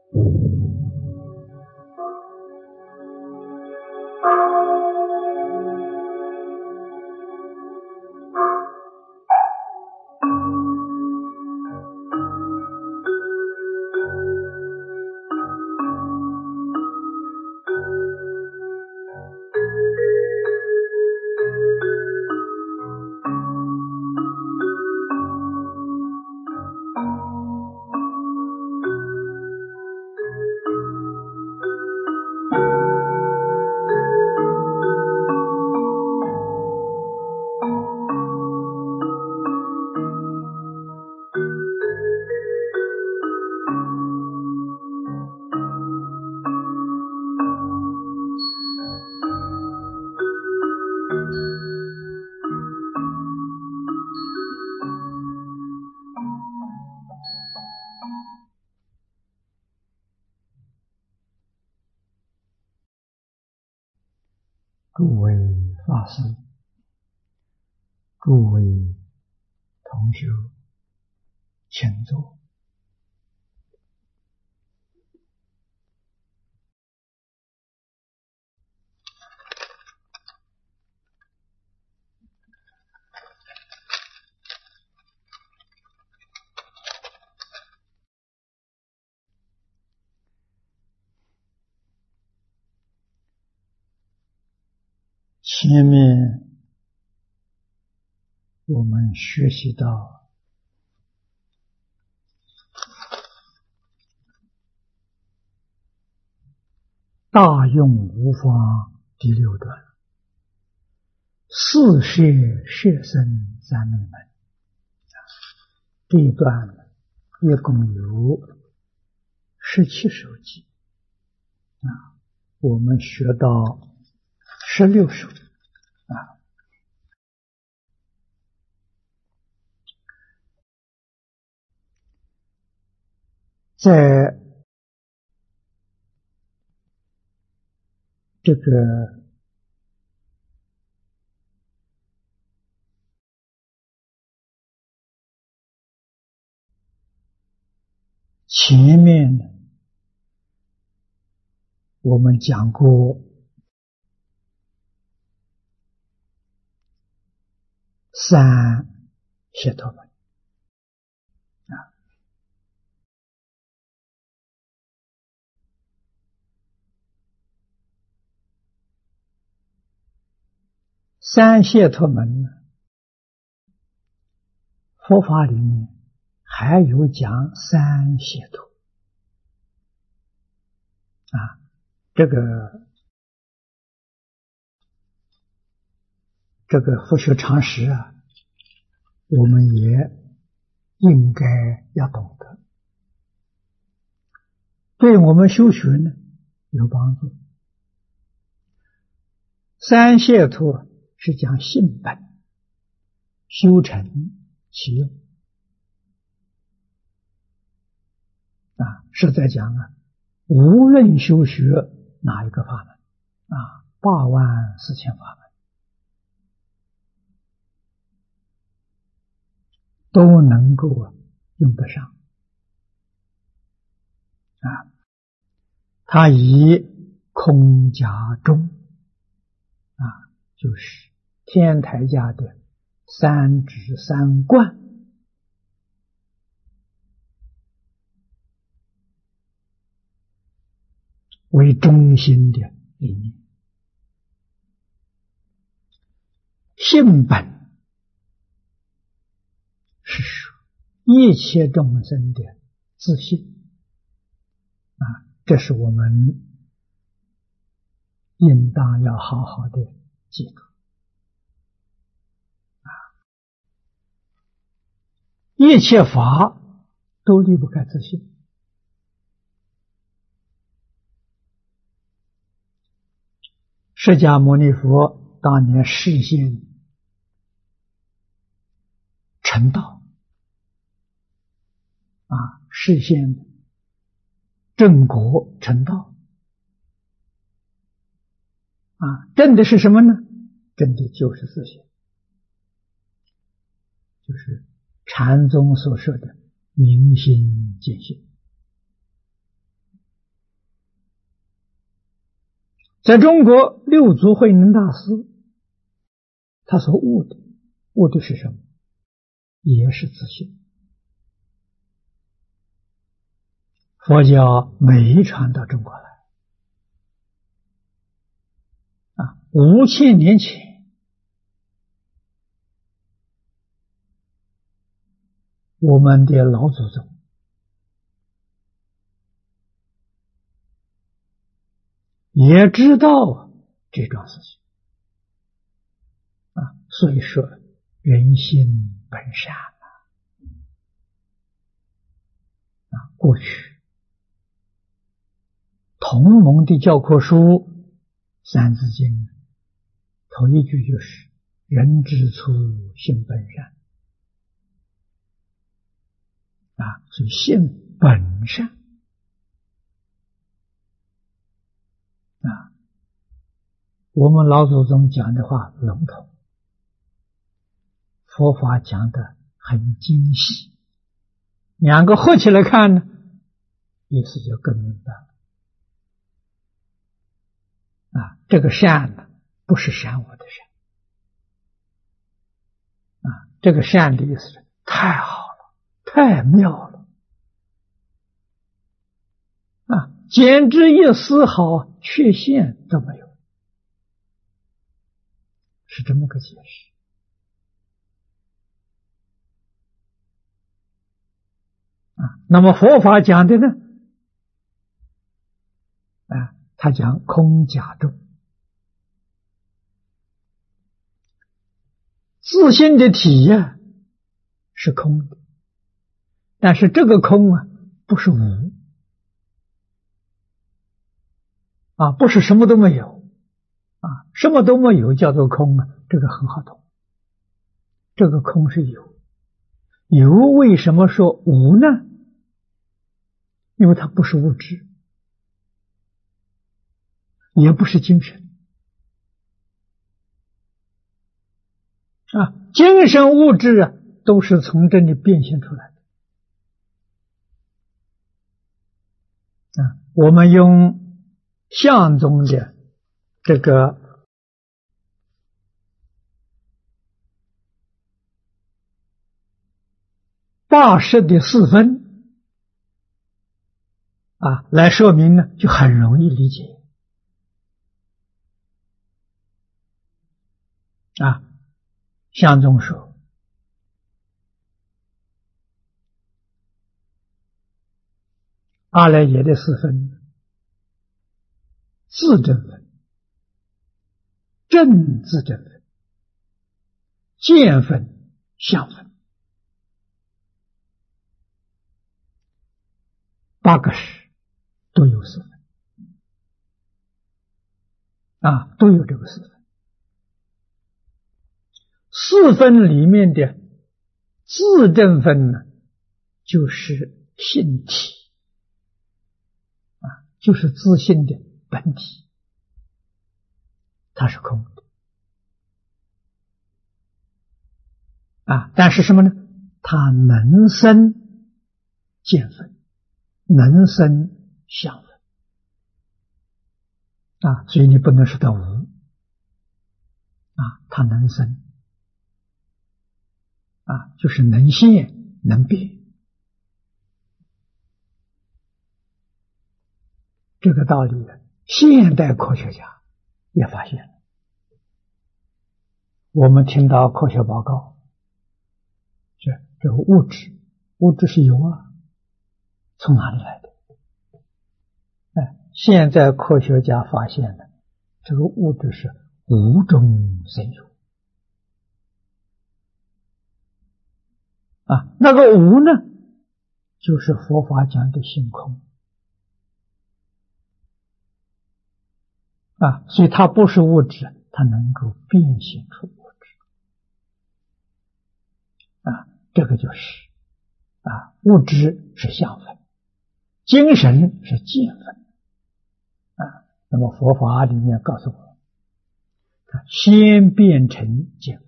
诸位法师，诸位同学，请坐。前面我们学习到大用无方第6段，四摄摄身三昧门。这一段一共有17首偈我们学到16首在这个前面我们讲过三解脱门三解脱门呢，佛法里面还有讲三解脱这个佛学常识我们也应该要懂得，对我们修学呢有帮助。三解脱是讲性本，修成其用是在讲无论修学哪一个法门84000法门都能够用得上它以空假中就是天台家的三指三观为中心的理念。性本是说一切众生的自性这是我们应当要好好的记住一切法都离不开自性。释迦牟尼佛当年示现成道示现正果成道证的是什么呢？证的就是自性，就是禅宗所说的明心见性在中国六祖慧能大师他所悟的是什么？也是自信。佛教没传到中国来5000年前，我们的老祖宗也知道这桩事情所以说人心本善过去同盟的教科书《三字经》头一句就是人之初性本善所以性本善我们老祖宗讲的话笼统，佛法讲的很精细，两个合起来看呢，意思就更明白了这个善呢，不是善恶的善这个善的意思是太好了，太妙了简直一丝毫缺陷都没有，是这么个解释那么佛法讲的呢他讲空假中，自性的体是空的，但是这个空不是无不是什么都没有什么都没有叫做空这个很好懂。这个空是有，有为什么说无呢？因为它不是物质，也不是精神精神物质都是从这里变现出来的我们用相宗的这个80的4分来说明呢，就很容易理解相宗说阿赖耶的4分，自证分、正自证分、见分、相分，8个识都有4分都有这个4分。4分里面的自证分呢，就是性体就是自性的本体，它是空的但是什么呢？它能生见分，能生相分所以你不能说它无它能生就是能现能变。这个道理现代科学家也发现了。我们听到科学报告，这个物质是有从哪里来的？现在科学家发现了，这个物质是无中生有那个无呢，就是佛法讲的性空所以它不是物质，它能够变现出物质这个就是物质是相分，精神是见分那么佛法里面告诉我们，先变成见分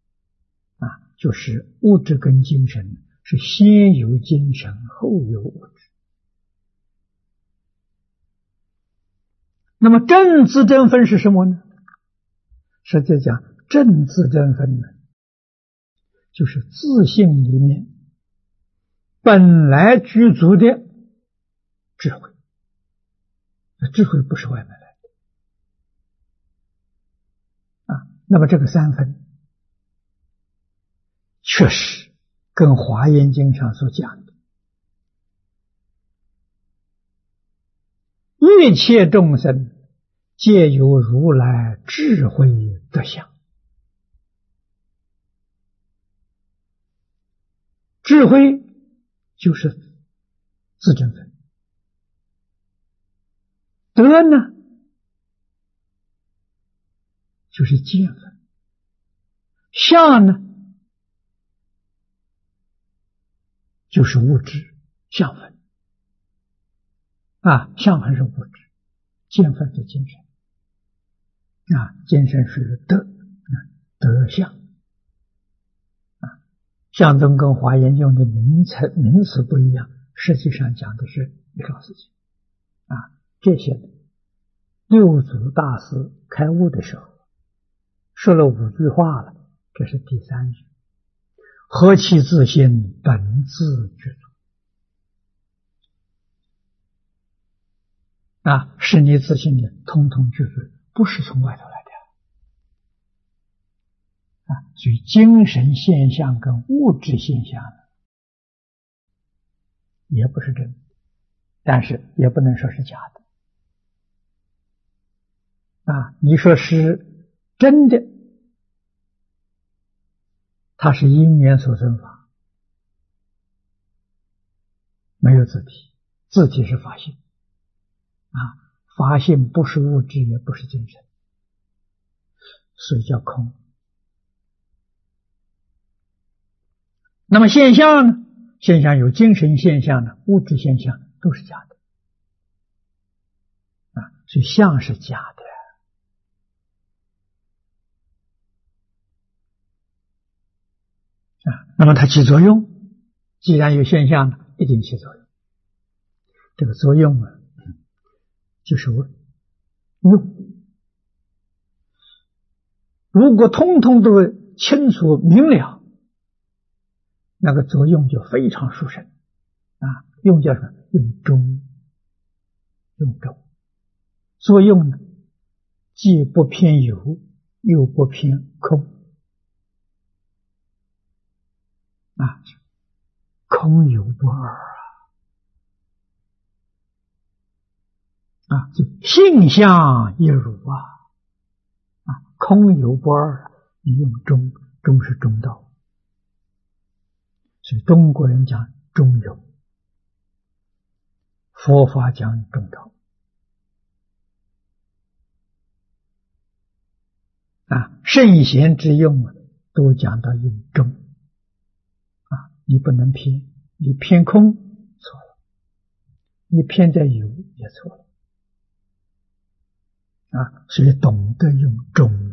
就是物质跟精神是先有精神后有物质那么正自正分是什么呢？实际讲，正自正分呢，就是自性里面本来具足的智慧。智慧不是外面来的啊。那么这个三分，确实跟《华严经》上所讲的一切众生皆有如来智慧德相。智慧就是自正分，德呢就是见分，相呢就是物质相分啊，相分是物质，见分是精神啊，精神是德德相啊。相宗跟华严用的名词不一样，实际上讲的是一桩事情啊。这些六祖大师开悟的时候说了5句话了，这是第3句：何其自性，本自具足啊，是你自性的通通具足，不是从外头来的啊。所以精神现象跟物质现象也不是真的，但是也不能说是假的啊。你说是真的，它是因缘所生法，没有自体，自体是法性啊，法性不是物质，也不是精神，所以叫空。那么现象呢？现象有精神现象呢，物质现象都是假的啊，所以相是假的啊。那么它起作用，既然有现象呢，一定起作用。这个作用啊，就是用。如果通通都清楚明了，那个作用就非常殊胜啊。用叫什么？用中，用中。作用呢，既不偏有，又不偏空啊，空有不二啊，就性相一如啊，空有不二，你用中，中是中道，所以中国人讲中有，佛法讲中道啊，圣贤之用啊，都讲到用中啊，你不能偏，你偏空错了，你偏在有也错了啊，所以懂得用中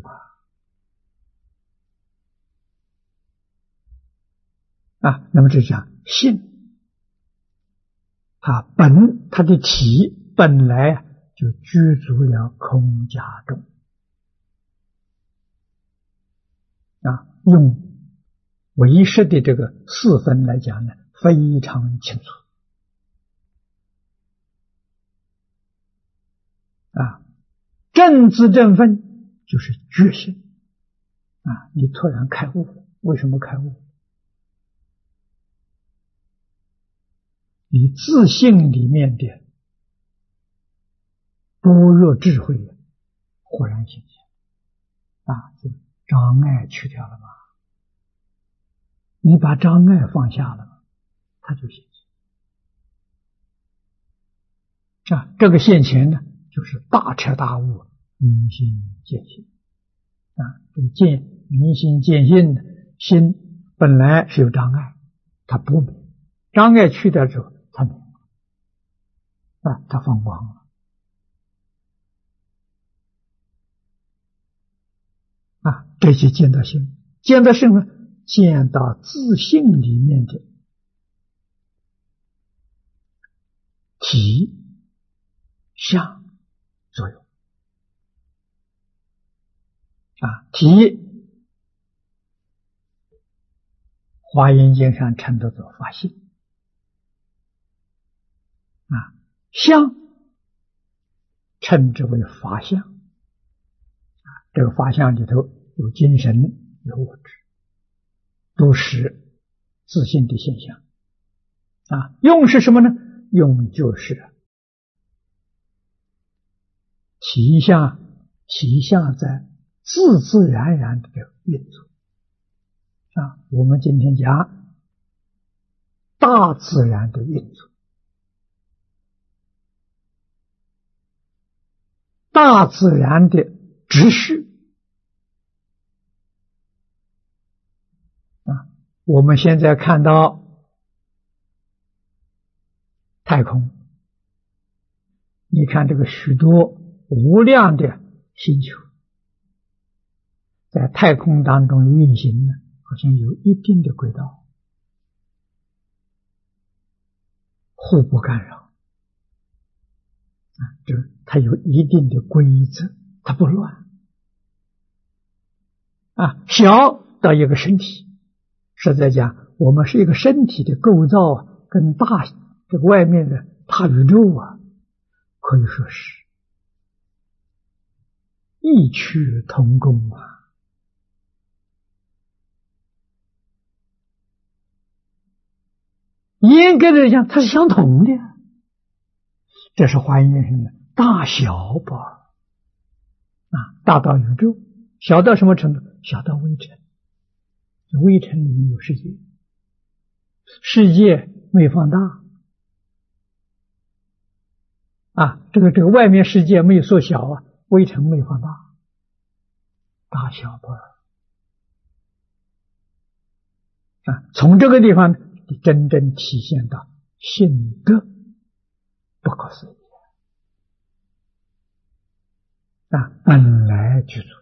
啊，那么这讲性，它的体本来就具足了空假中啊，用唯识的这个4分来讲呢，非常清楚啊。正自正分就是觉性啊，你突然开悟了，为什么开悟？你自性里面的般若智慧忽然显现啊，这障碍去掉了吗？你把障碍放下了吗？它就显现啊。这个现前呢，就是大彻大悟，明心见性啊。这个明心见性的心本来是有障碍，它不明，障碍去掉之后，它明啊，它放光了啊。这就见到性，见到性呢，见到自性里面的体相作用体华严经上称作法性，相称之为法相。这个法相里头有精神，有物质，都是自性的现象。用是什么呢？用就是体相在自自然然的运作。我们今天讲大自然的运作，大自然的秩序。我们现在看到太空，你看这个许多无量的星球在太空当中运行呢，好像有一定的轨道，互不干扰。它有一定的规则，它不乱。小到一个身体，实在讲，我们是一个身体的构造跟这个外面的大宇宙可以说是异曲同工严格的讲，它是相同的。这是华严经上的大小不二。大到宇宙，小到什么程度？小到微尘。微尘里面有世界，世界没放大。这个外面世界没有缩小微尘没放大，大小不二。从这个地方真正体现到性德不可思议本来具足的。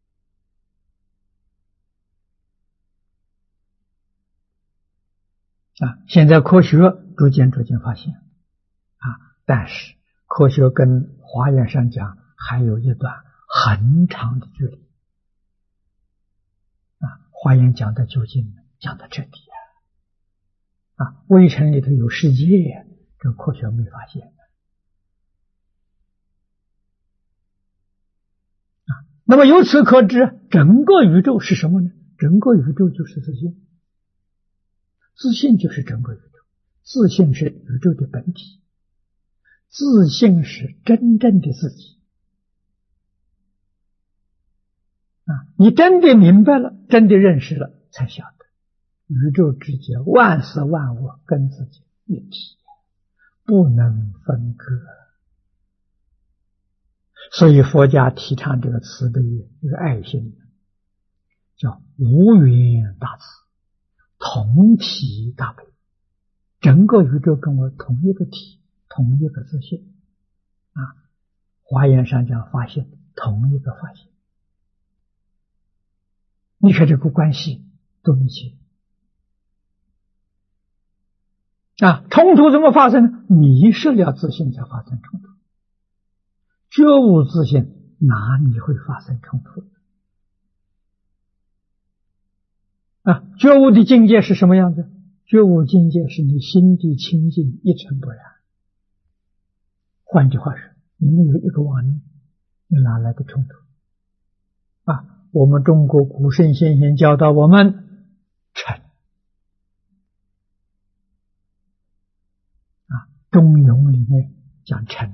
现在科学逐渐发现但是科学跟华严上讲还有一段很长的距离华严讲的究竟，讲的彻底微尘里头有世界，这科学没发现那么由此可知，整个宇宙是什么呢？整个宇宙就是自性，自性就是整个宇宙，自性是宇宙的本体，自性是真正的自己你真的明白了，真的认识了，才晓得宇宙之间万事万物跟自己一体，不能分割。所以佛家提倡这个慈悲，这个爱心，叫无缘大慈，同体大悲。整个宇宙跟我同一个体，同一个自性华严上讲发现，同一个发现。你看这个关系多密切冲突怎么发生？迷失了自性才发生冲突，觉悟自性哪里会发生冲突觉悟的境界是什么样子？觉悟境界是你心地清净，一尘不染。换句话说，你没有一个妄念，你哪来的冲突我们中国古圣先贤教导我们诚中庸里面讲诚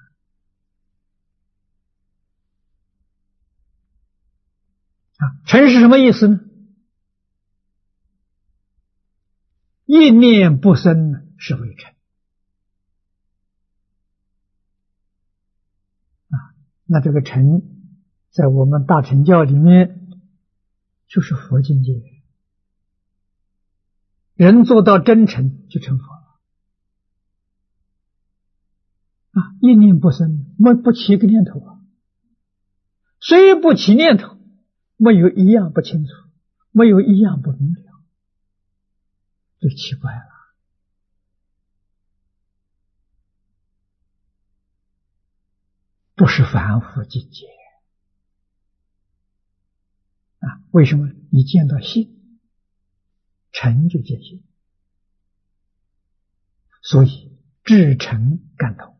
诚是什么意思呢？一念不生是为诚那这个诚在我们大乘教里面就是佛境界，人做到真诚就成佛了一念不生，不起一个念头虽不起念头，没有一样不清楚，没有一样不明了，就奇怪了。不是凡夫境界为什么？你见到性，尘就见性，所以至诚感通。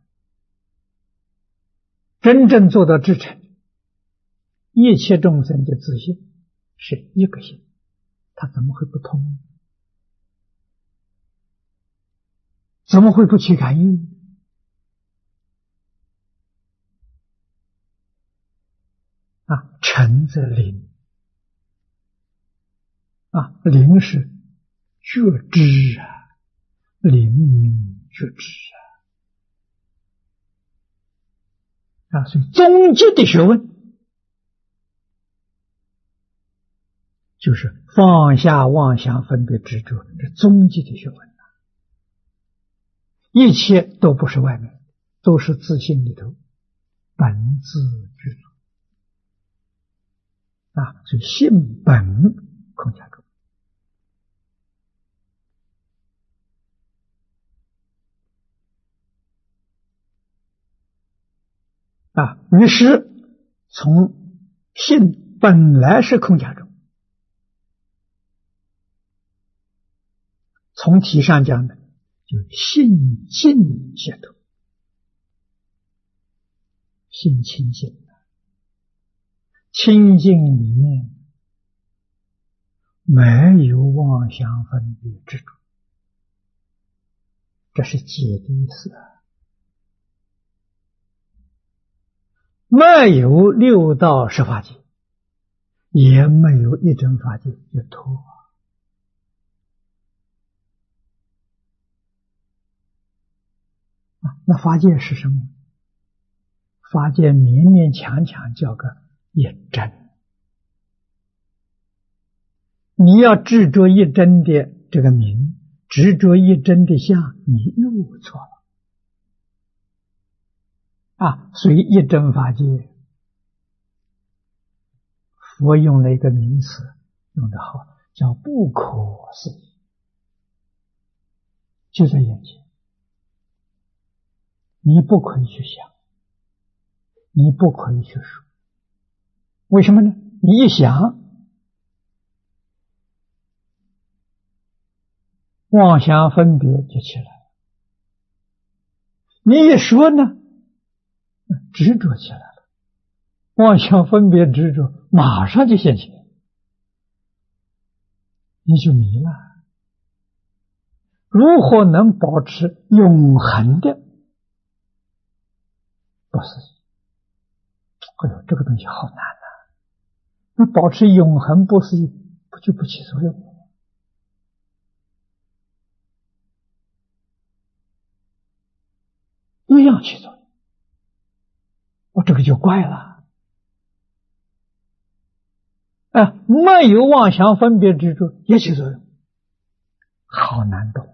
真正做到至诚，一切众生的自性是一个性，他怎么会不通？怎么会不起感应？诚则灵灵是觉知灵明觉知所以终极的学问就是放下妄想分别执着，这终极的学问一切都不是外面，都是自性里头本自具足所以性本空假中于是从性本来是空假中，从体上讲呢，就性净解脱，性清净，清净里面没有妄想分别执着，这是解的意思没有六道十法界，也没有一真法界，就脱那法界是什么？法界勉勉强强叫个一真。你要执着一真的这个名，执着一真的相，你又错了所以一真法界佛用了一个名词用得好，叫不可思议，就在眼前，你不可以去想，你不可以去说，为什么呢？你一想，妄想分别就起来了，你一说呢，执着起来了，妄想分别执着马上就现前，你就迷了。如何能保持永恒的不思议？这个东西好难那保持永恒不思议，不就不起作用了？一样起作用，这个就怪了没有妄想分别执着也起作用，好难懂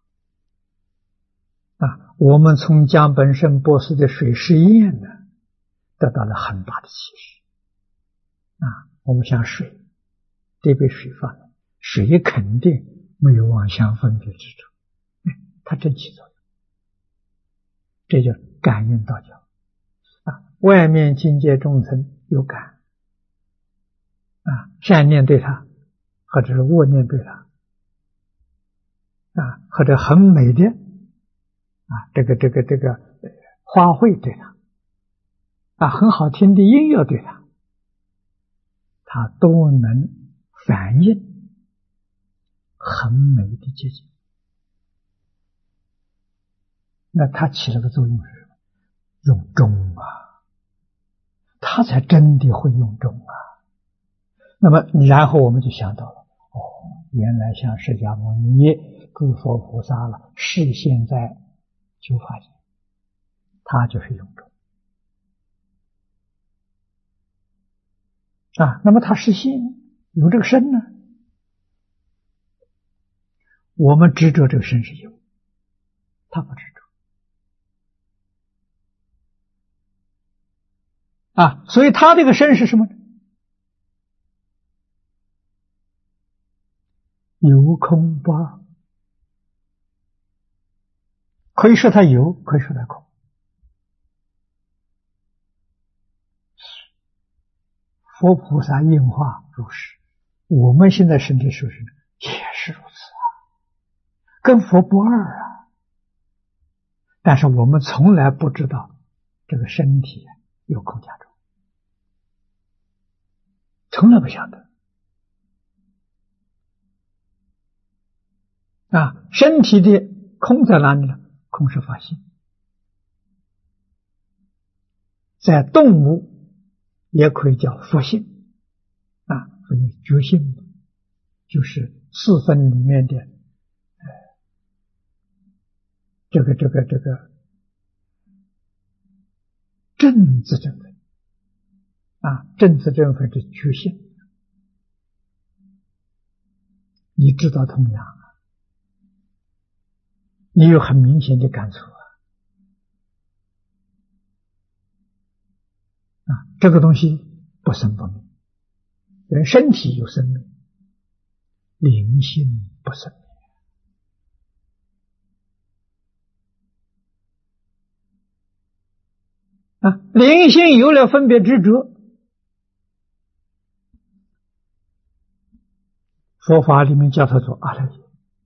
我们从江本胜博士的水试验呢，得到了很大的启示我们想水，这杯水放了，水肯定没有妄想分别执着它真起作用，这就感应道交外面境界众生有感善念对他，或者是恶念对他或者很美的这个花卉对他很好听的音乐对他，他都能反映很美的结晶。那它起了个作用是什么？用中他才真的会用中那么然后我们就想到了原来像释迦牟尼诸佛菩萨了，示现在九法界，他就是用中那么他是心有这个身呢，我们执着这个身是有，他不执着所以他这个身是什么呢？有空不二，可以说它有，可以说它空。佛菩萨应化如是， 我们现在身体属实也是如此啊，跟佛不二啊。但是我们从来不知道这个身体有空假中，从来不晓得啊。身体的空在哪里呢？空是法性，在动物也可以叫佛性啊，所以觉性就是四分里面的这个正字正分啊，正字正分是觉性，你知道同样啊，你有很明显的感触啊，这个东西不生不灭，人身体有生命，灵性不生灭啊，灵性有了分别执着，佛法里面叫它做阿赖耶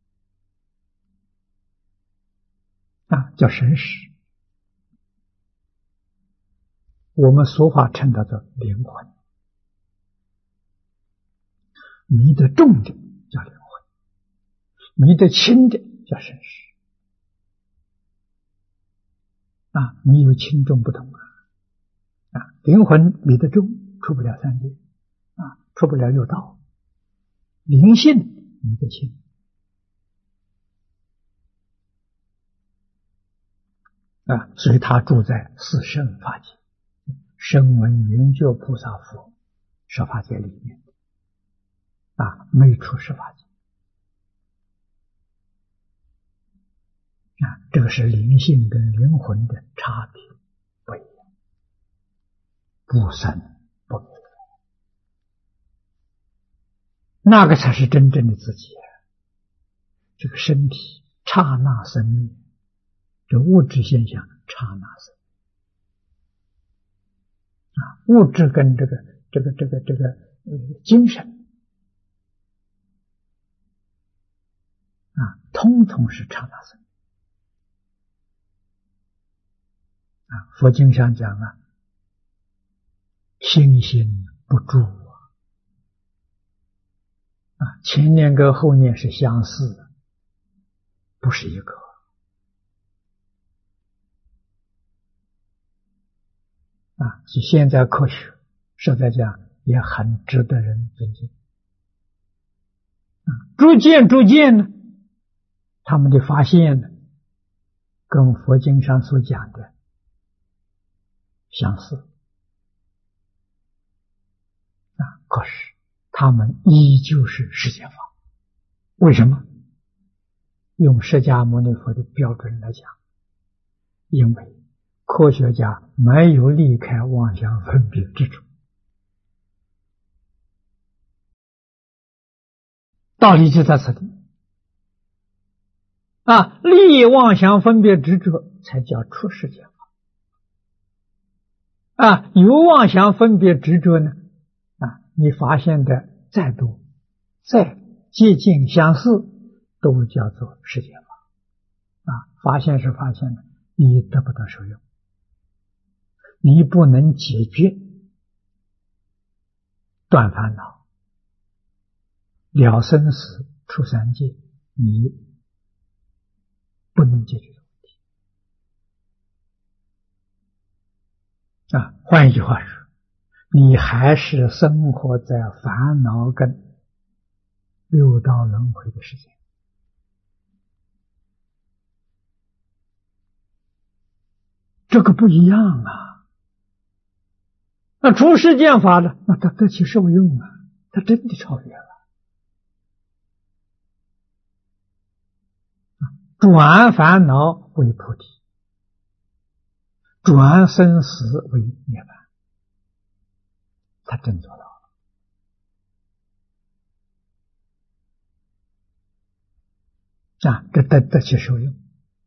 啊，叫神识，我们俗话称它做灵魂，迷得重的叫灵魂，迷得轻的叫神识啊，迷有轻重不同啊，灵魂迷得重，出不了三界啊，出不了六道，灵性迷得轻啊，所以他住在四圣法界，声闻缘觉菩萨佛十法界里面啊，没出十法界啊，这个是灵性跟灵魂的差别不一样，不生不灭，那个才是真正的自己。这个身体刹那生灭，这物质现象刹那生啊，物质跟这个精神啊，通通是刹那生啊。佛经上讲啊，心心不住啊，前念跟后念是相似的，不是一个啊。所以现在科学实在讲也很值得人尊敬啊。逐渐呢，他们的发现呢，跟佛经上所讲的相似啊，可是他们依旧是世间法。为什么？用释迦牟尼佛的标准来讲，因为科学家没有离开妄想分别执着，道理就在此地啊，离妄想分别执着才叫出世间法啊，有妄想分别执着呢啊，你发现的再多再接近相似，都叫做世间法啊。发现是发现了，你得不到受用，你不能解决断烦恼了生死出三界，你不能解决的问题啊。换一句话说，你还是生活在烦恼跟六道轮回的世界，这个不一样啊。那出世间法了，那它得其受用啊，它真的超越了。转烦恼为菩提，转生死为涅槃，他真做到了啊，这得其受用。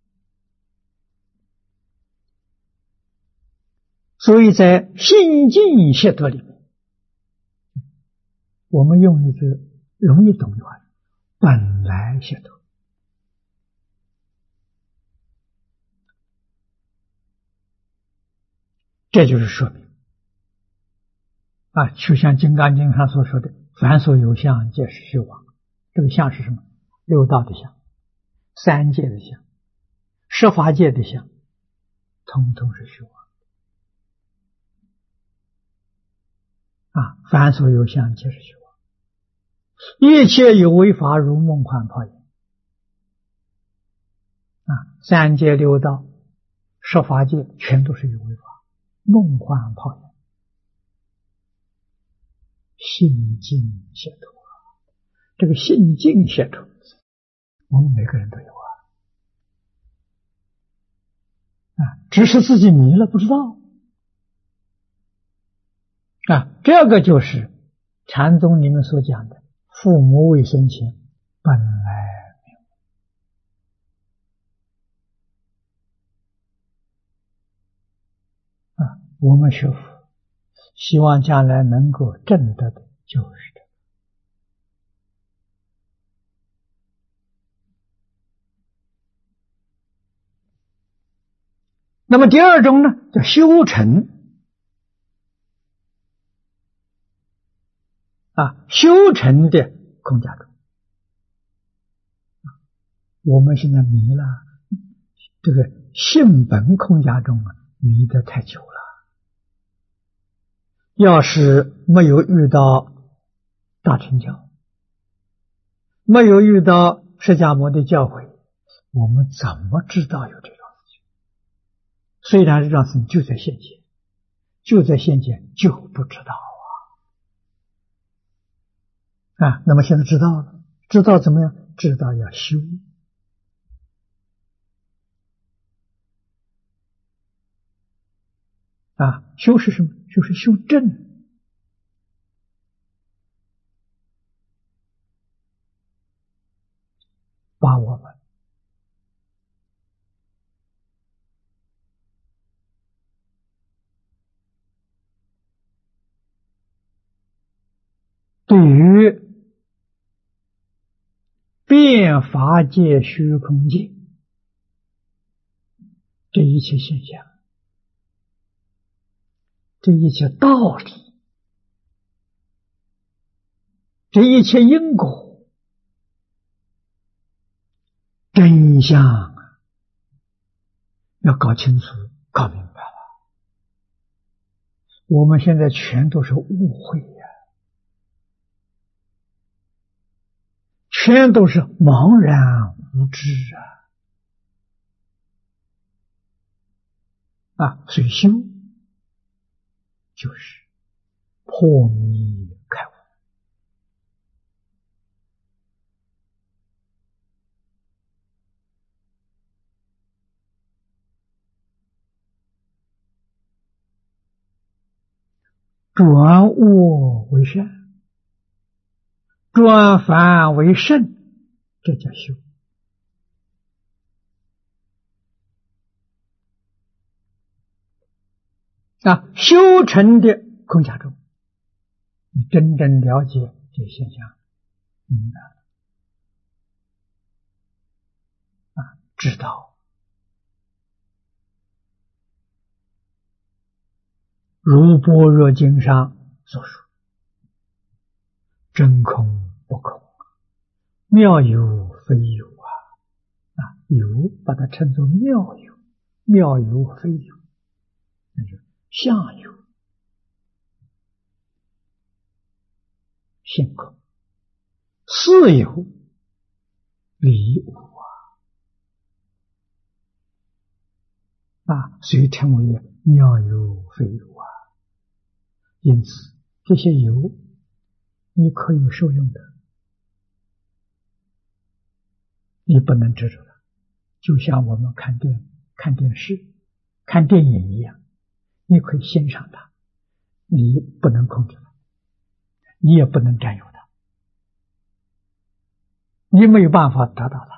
所以在心净解脱里面，我们用一句容易懂的话，本来解脱。这就是说明就像《金刚经》上所说的，凡所有相，皆是虚妄。这个相是什么？六道的相，三界的相，十法界的相，统统是虚妄。凡所有相，皆是虚妄。一切有为法，如梦幻泡影。三界六道、十法界，全都是有为法，梦幻泡影。性净解脱，这个性净解脱，我们每个人都有只是自己迷了不知道。这个就是禅宗里面所讲的父母未生前本来明悟。我们学佛希望将来能够证得的就是这个。那么第二种呢，叫修成。修成的空假中，我们现在迷了这个性本空假中迷得太久了。要是没有遇到大乘教，没有遇到释迦牟尼的教诲，我们怎么知道有这桩事情？虽然这桩事情就在现前，就在现前，就不知道那么现在知道了，知道怎么样？知道要修。修是什么？就是修正。把我们对于变法界、虚空界这一切现象，这一切道理，这一切因果，真相要搞清楚、搞明白了。我们现在全都是误会全都是茫然无知所以修就是破迷开悟。转恶为善，转凡为圣，这叫修。修成的空假中，你真正了解这个现象，明白了知道如般若经上所说，真空不空，妙有非有有把它称作妙有，妙有非有，那就相有性空，事有理无所以称为妙有非有因此这些有你可以受用的，你不能执着了。就像我们看电视、看电影一样，你可以欣赏它，你不能控制它，你也不能占有它，你没有办法得到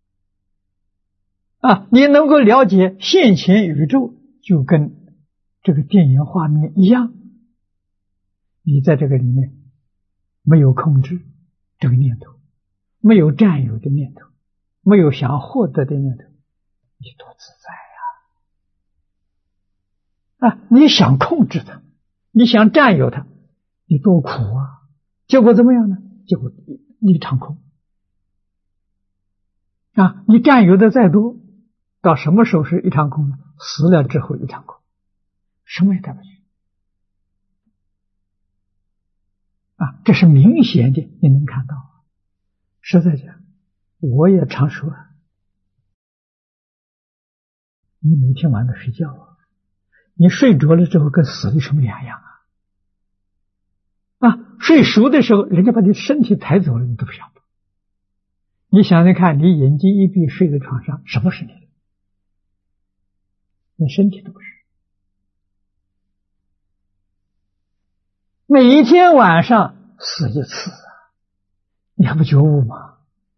它你能够了解现前宇宙，就跟这个电影画面一样，你在这个里面没有控制， 这个念头，没有占有的念头，没有想获得的念头，你多自在呀！你想控制它，你想占有它，你多苦啊！结果怎么样呢？结果一场空你占有的再多，到什么时候是一场空呢？死了之后一场空，什么也带不去这是明显的，你能看到。实在讲，我也常说你每天晚上睡觉你睡着了之后跟死了有什么两样睡熟的时候人家把你身体抬走了，你都不晓得。你想想看，你眼睛一闭睡在床上，什么是你？你身体都不是。每一天晚上死一次你还不觉悟吗？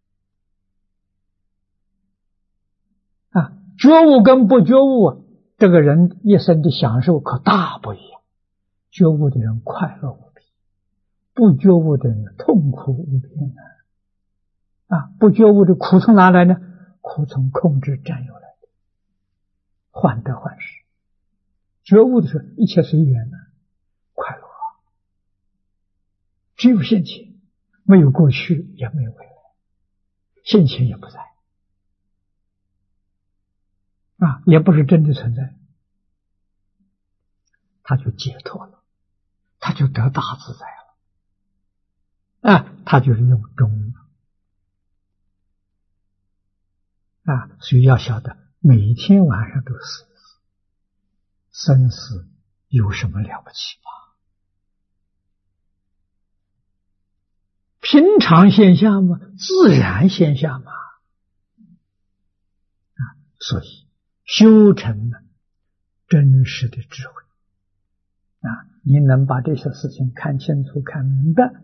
觉悟跟不觉悟这个人一生的享受可大不一样。觉悟的人快乐无比，不觉悟的人痛苦无边不觉悟的苦从哪来呢？苦从控制占有来的，患得患失。觉悟的时候一切随缘快乐只有现前，没有过去也没有未来，现前也不在也不是真的存在，他就解脱了，他就得大自在了他就是用中所以要晓得每一天晚上都死一次，生死有什么了不起吗？平常现象吗？自然现象吗？所以修成了真实的智慧你能把这些事情看清楚看明白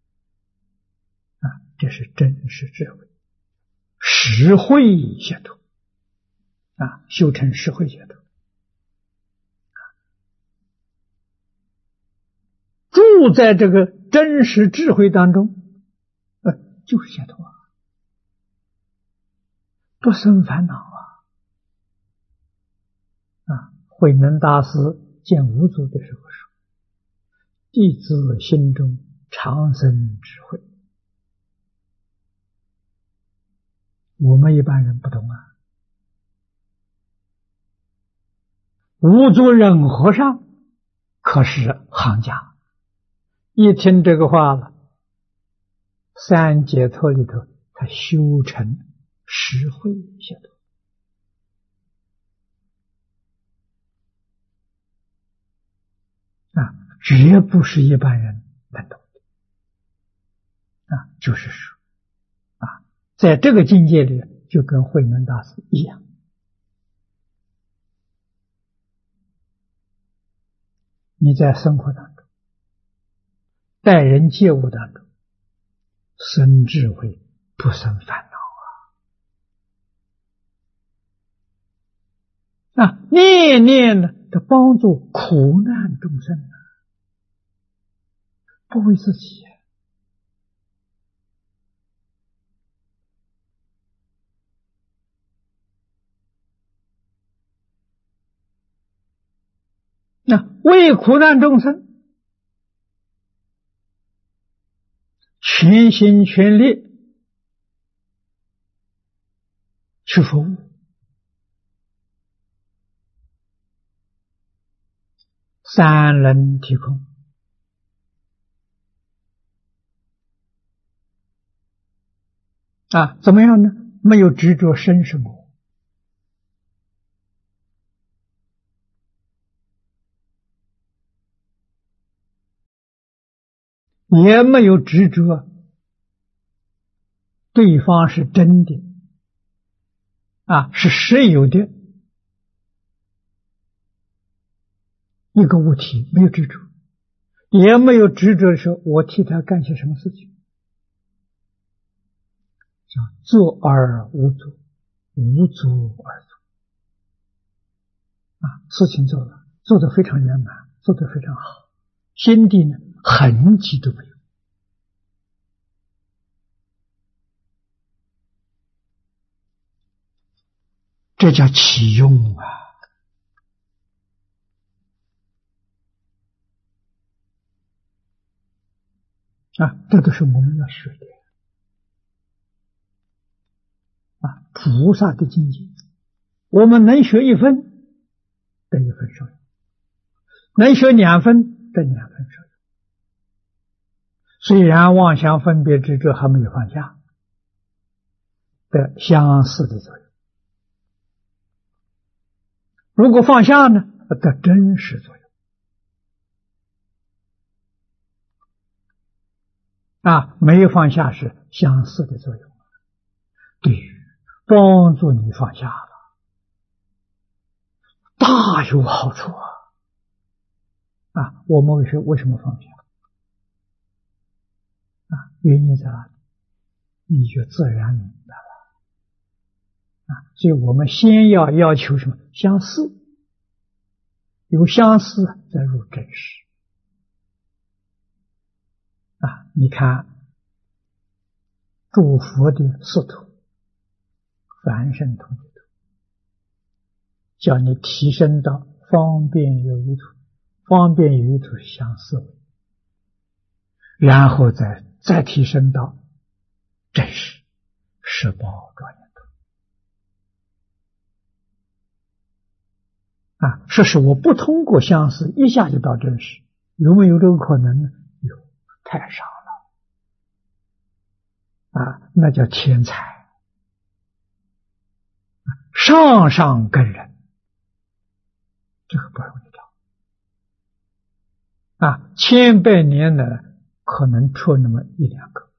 这是真实智慧，实慧解脱修成实慧解脱住在这个真实智慧当中就是解脱不生烦恼慧能大师见五祖的时候说：“弟子心中常生智慧。”我们一般人不懂五祖忍和尚可是行家，一听这个话了，三解脱里头他修成实慧解脱绝不是一般人能懂的就是说在这个境界里就跟慧能大师一样，你在生活当中待人接物当中生智慧不生烦恼念念呢的帮助苦难众生不为自己为苦难众生全心全力去服务，三轮体空怎么样呢？没有执着生是我，也没有执着对方是真的是实有的一个物体，没有执着，也没有执着的时候我替他干些什么事情，叫做而无作，无作而作事情做了，做得非常圆满，做得非常好，心地呢痕迹都没有这叫启用啊！这都是我们要学的菩萨的境界，我们能学1分得1分受用，能学2分得2分受用。虽然妄想分别执着还没有放下，的相似的作用。如果放下呢，得真实作用。没有放下是相似的作用，对于帮助你放下了，大有好处我们为什么放下？原因在哪里？你就自然明白了。所以我们先要求什么？相似，有相似再入真实。你看诸佛的四图，凡圣同居图，叫你提升到方便有余图，方便有余图是相似的，然后再提升到真实十宝庄严图。说是我不通过相似一下就到真实，有没有这个可能呢？有，太少了。那叫天才，上跟人，这个不容易找。千百年呢，可能出那么1、2个。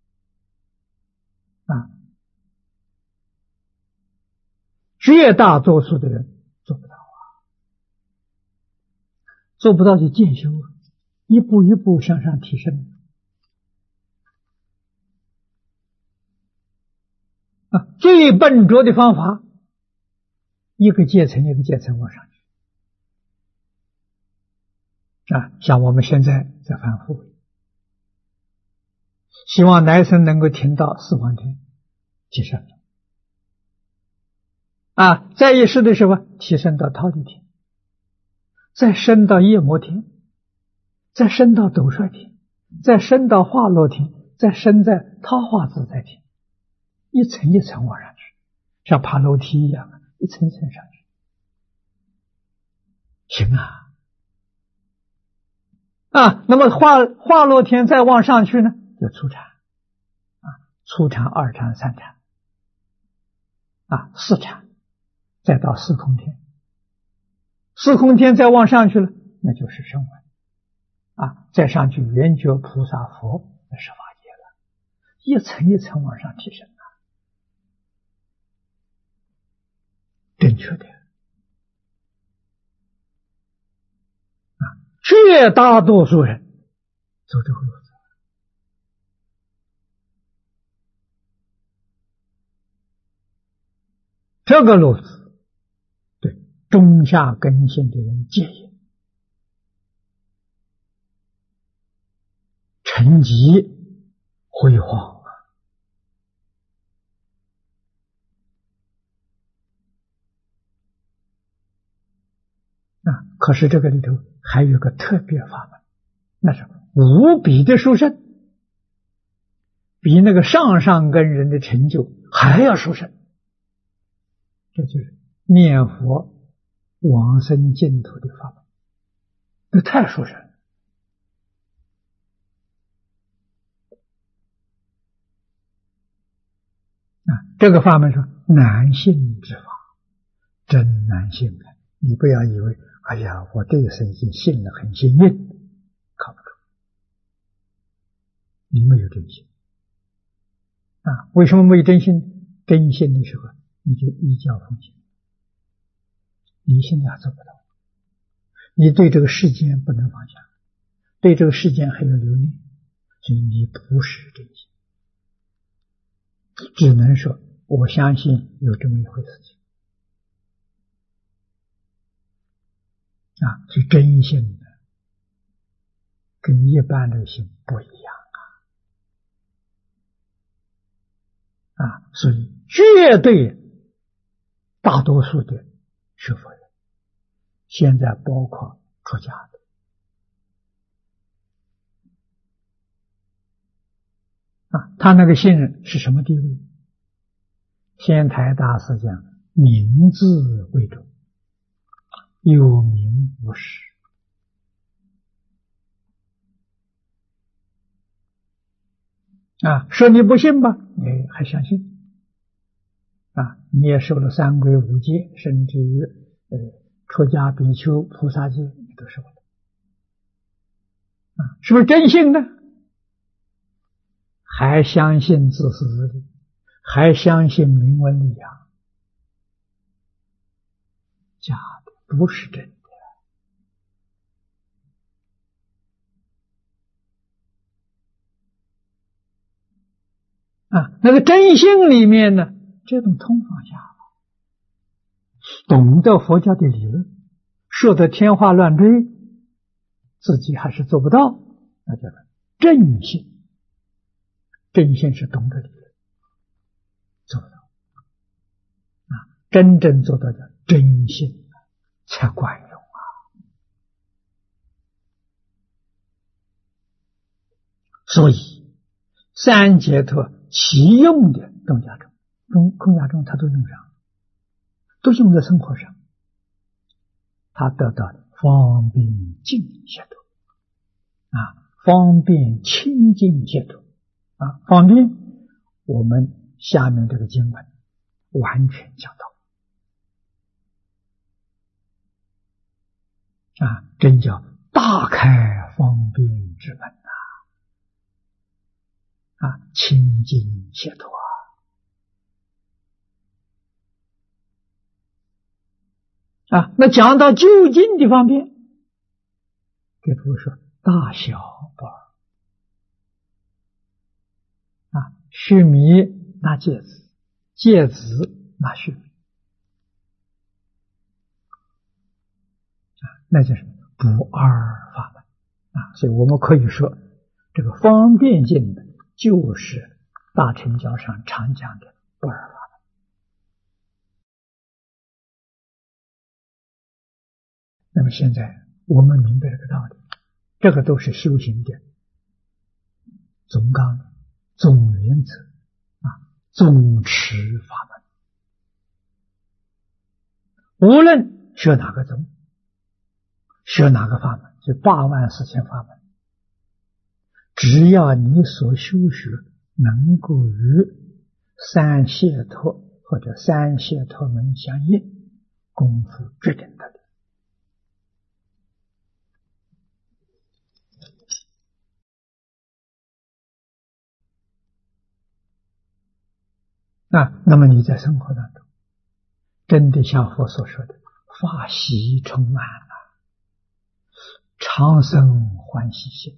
绝大多数的人做不到做不到就渐修一步一步向上提升。最笨拙的方法，一个阶层一个阶层往上去。像我们现在在反复，希望来生能够听到四方天提升在一世的时候提升到忉利天，再升到夜摩天，再升到斗率天，再升到化乐天，再升在他化自在天，一层一层往上去，像爬楼梯一样一层层上去。行那么化乐天再往上去呢，就初禅初禅、2禅、3禅4禅，再到四空天，四空天再往上去了，那就是声闻再上去圆觉菩萨佛的十法界了，一层一层往上提升正确的绝大多数人走这个路子。这个路子对中下根性的人戒也，成绩辉煌可是这个里头还有个特别法门，那是无比的殊胜，比那个上根人的成就还要殊胜。这就是念佛往生净土的法门，这太殊胜了。这个法门是难信之法，真难信的。你不要以为哎呀，我这一生已经信了，很幸运，靠不住。你没有真心为什么没有真心？真心的时候你就依教奉行，你现在做不到。你对这个世间不能放下，对这个世间还有留恋，所以你不是真心，只能说我相信有这么一回事情所以真心的跟一般的心不一样所以绝对大多数的学佛人，现在包括出家的他那个信任是什么地位？仙台大师讲，名字为重，有名无实说你不信吧，你还相信你也受了三皈五戒，甚至于出家比丘菩萨戒你都受了是不是真信呢？还相信自私自利，还相信名闻利养，假的，不是真的那个真性里面呢，这种通放下了，懂得佛教的理论，说的天花乱坠，自己还是做不到，那叫做真性。真性是懂得理论，做不到真正做到的真性才管用所以三解脱其用的中家中、空家中，他都用上，都用在生活上，他得到方便净解脱方便清净解脱方便我们下面这个经文完全讲到真叫大开方便之门清净解脱那讲到究竟的方便，给诸位说大小不二须弥拿芥子，芥子拿须弥那就是不二法门所以我们可以说这个方便经呢，就是大乘教上常讲的不二法门。那么现在我们明白这个道理，这个都是修行的总纲、总原则总持法门。无论学哪个宗，学哪个法门，就84000法门，只要你所修学能够与三解脱或者三解脱门相应，功夫决定得力那么你在生活当中真的像佛所说的法喜充满常生欢喜心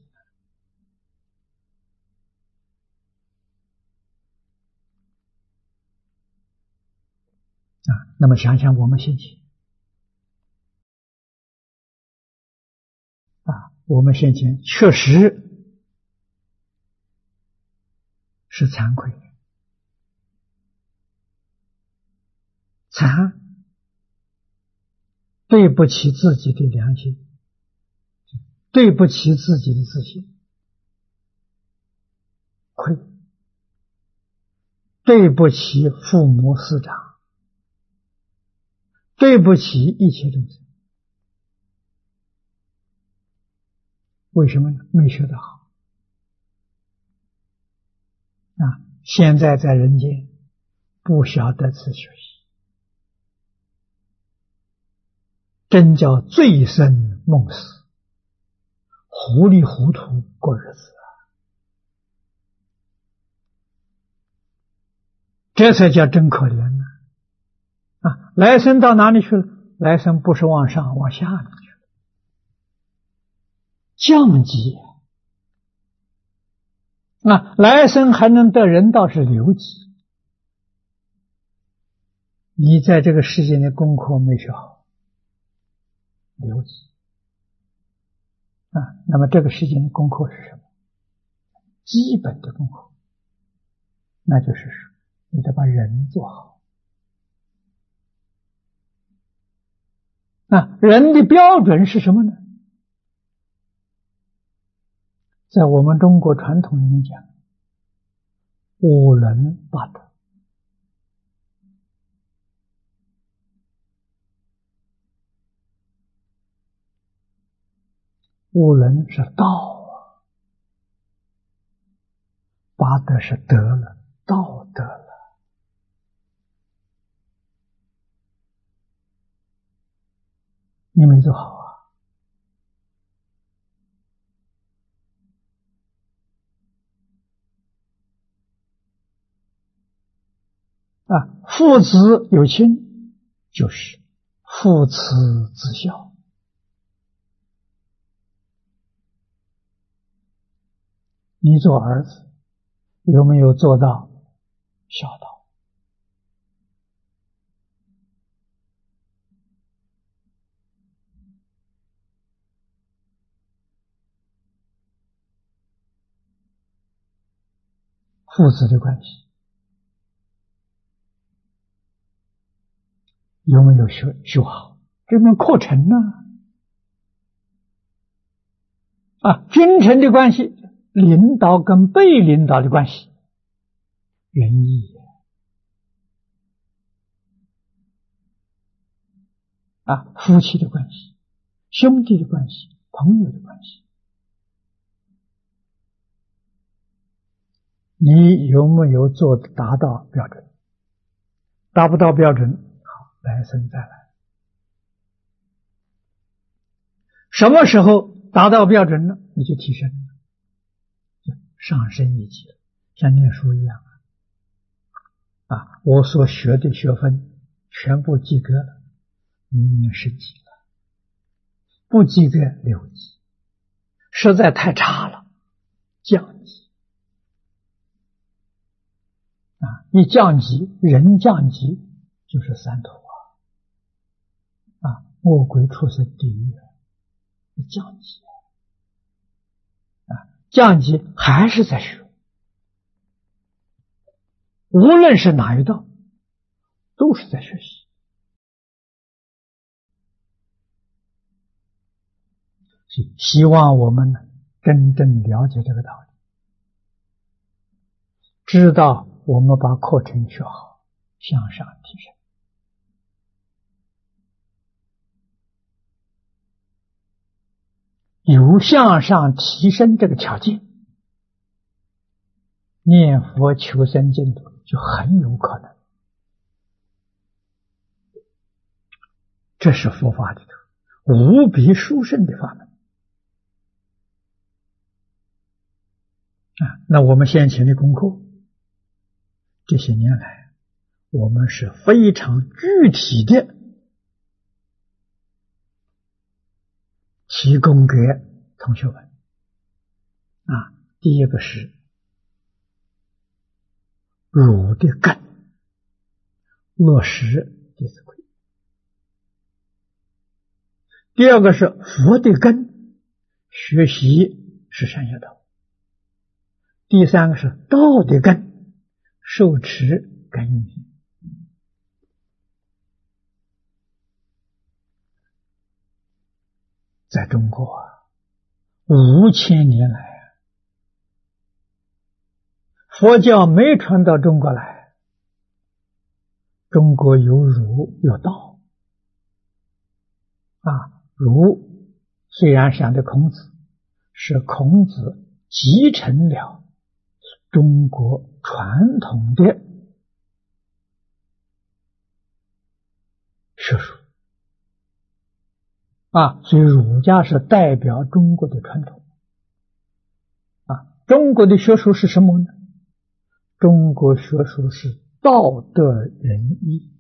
那么想想我们现前我们先前确实是惭愧的，惭对不起自己的良心，对不起自己的自信，愧对不起父母师长，对不起一切众生。为什么呢？没学得好现在在人间不晓得自学习，真叫醉生梦死，糊里糊涂过日子这才叫真可怜来生到哪里去了？来生不是往上往下里去了，降级来生还能得人道是留级。你在这个世界的功课没学好，留级那么这个世界的功课是什么？基本的功课，那就是说你得把人做好那人的标准是什么呢？在我们中国传统里面讲，五伦八德。五伦是道啊，八德是德了，道德了。你没做好父子有亲，就是父慈子孝。你做儿子有没有做到孝道？父子的关系有没有修好？这门课程呢？君臣的关系，领导跟被领导的关系，仁义夫妻的关系，兄弟的关系，朋友的关系，你有没有达到标准？达不到标准，好，来生再来。什么时候达到标准呢？你就提升了，就上升一级了，像念书一样我所学的学分全部及格了，明年10级了，不及格6级，实在太差了，降级一降级，人降级就是三途恶鬼畜生地狱降级降级还是在学，无论是哪一道，都是在学习。希望我们真正了解这个道理，知道我们把课程学好，向上提升。有向上提升这个条件，念佛求生净土就很有可能。这是佛法里头无比殊胜的法门那我们先前的功课，这些年来我们是非常具体的提供给同学们第一个是儒的根，落实弟子规；第二个是佛的根，学习十善业道；第三个是道的根，受持感应篇。在中国5000年来，佛教没传到中国来，中国有儒有道儒虽然想的孔子，是孔子继承了中国传统的学术所以儒家是代表中国的传统中国的学术是什么呢？中国学术是道德仁义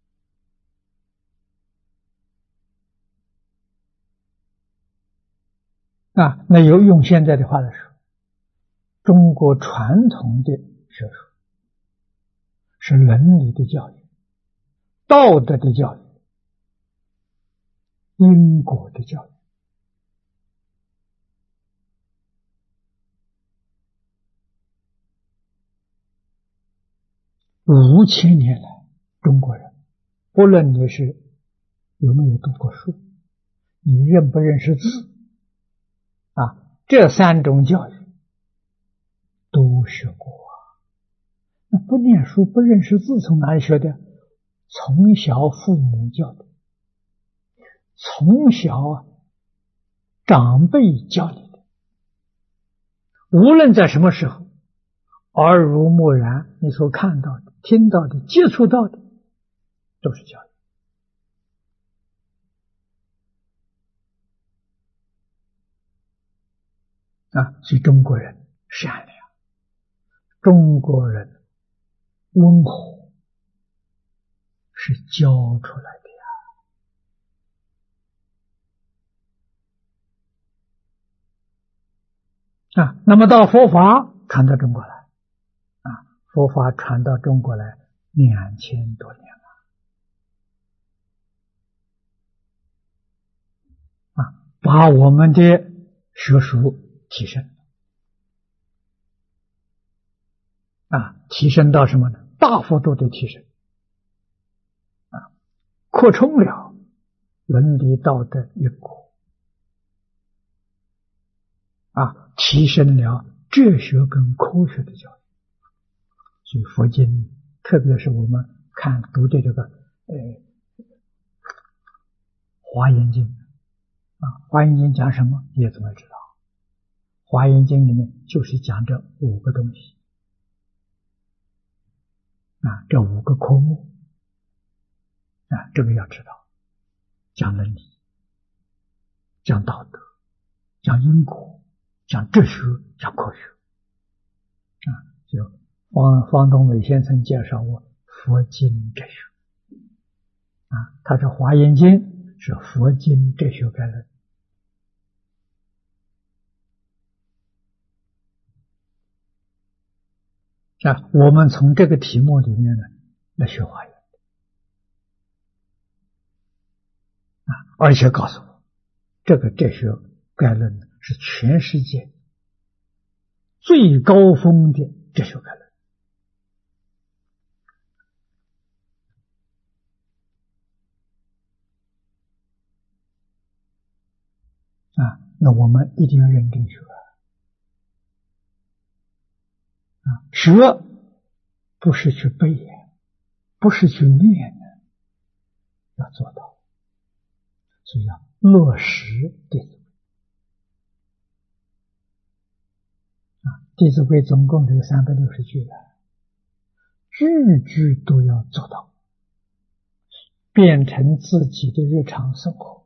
那用现在的话来说，中国传统的学术是伦理的教育，道德的教育，因果的教育。5000年来，中国人不论你是有没有读过书， 你认不认识字啊？这3种教育都学过啊。那不念书不认识字从哪里学的？从小父母教的，从小长辈教你的。无论在什么时候，耳濡目染，你所看到的、听到的、接触到的，都是教育啊。所以中国人善良，中国人温和，是教出来的呀。啊，那么到佛法传到中国来啊，佛法传到中国来2000多年了啊，把我们的学术提升啊，提升到什么呢？大幅度的提升啊，扩充了伦理道德因果啊，提升了哲学跟科学的教育。所以佛经，特别是我们读的这个华严经啊，华严经讲什么？你也怎么知道？华严经里面就是讲这5个东西啊，这5个科目啊，这个要知道，讲伦理，讲道德，讲因果，讲哲学，讲科学啊。就方东伟先生介绍过佛经哲学啊，他说华严经是佛经哲学概论啊。我们从这个题目里面呢来学华严啊，而且告诉我，这个哲学概论是全世界最高峰的哲学概论啊。那我们一定要认真学啊，学不是去背，不是去念，要做到，所以要落实弟子规啊。弟子规总共有360句的，句句都要做到，变成自己的日常生活，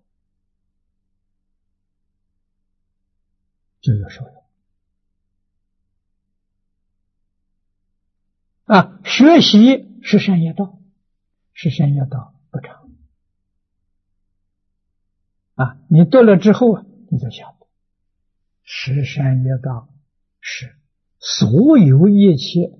就有受用啊。学习是善业道，是善业道不长啊。你读了之后，你就晓得，十善业道是所有一切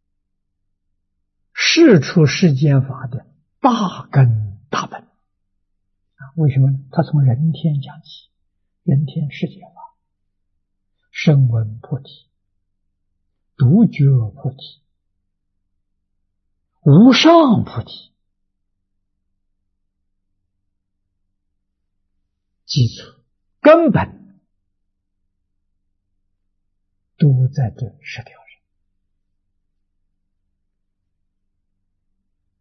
事出世间法的大根大本啊。为什么呢？他从人天讲起，人天世界法，声闻菩提，独觉菩提，无上菩提，基础根本都在这10条上。